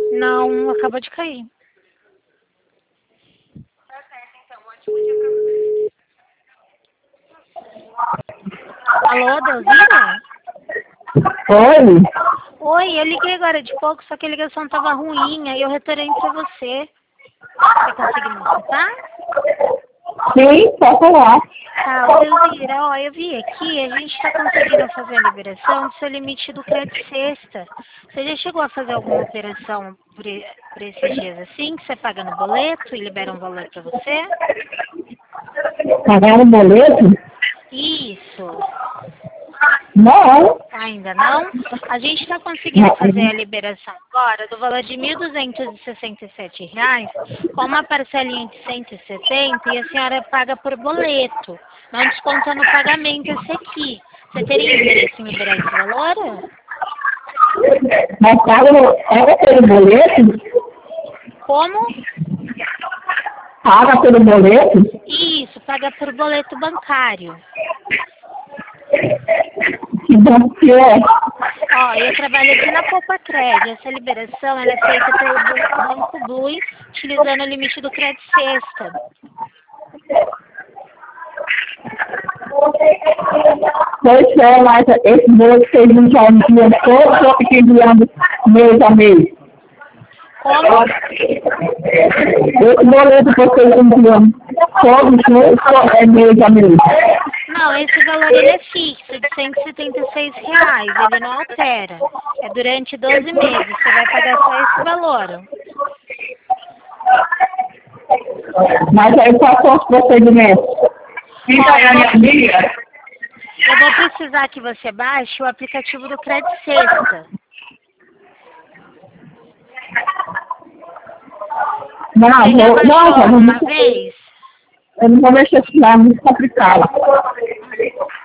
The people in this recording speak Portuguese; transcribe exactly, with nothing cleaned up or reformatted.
Não, acabou de cair. Tá certo, então. Ótimo dia pra você. Alô, Delzira? Oi? Oi, eu liguei agora de pouco, só que a ligação tava ruim, aí eu retornei pra você. Você conseguiu me escutar? Sim, pode falar. Tá, ô Delzira, ó, eu vi aqui, a gente tá conseguindo fazer a liberação do seu limite do crédito sexta. Você já chegou a fazer alguma operação por, e- por esses dias assim, que você paga no boleto e libera um valor pra você? Pagar o boleto? Isso. Não. Ainda não? A gente está conseguindo fazer a liberação agora do valor de mil duzentos e sessenta e sete reais com uma parcelinha de cento e setenta e a senhora paga por boleto, não descontando o pagamento esse aqui. Você teria interesse em liberar esse valor? Mas paga, paga pelo boleto? Como? Paga pelo boleto? Isso, paga por boleto bancário. Que bom que é. Ó, eu trabalho aqui na Poupa Crédito. Essa liberação ela é feita pelo Bu- Banco Blue, utilizando o limite do crédito sexta. Pois é, mas esse boleto que vocês enviam todo, só que enviando mês a mês. Como? Esse boleto que vocês enviam todos os meses, só é mês a mês. Não, esse valor ele é fixo, de cento e setenta e seis reais, ele não altera. É durante doze meses, você vai pagar só esse valor. Mas aí quais são os procedimentos? Ó, eu vou, eu vou precisar que você baixe o aplicativo do Crédito Sexta. Não, Você já vou, baixou não, alguma não, vez? eu não vou mexer assim, não, muito complicado.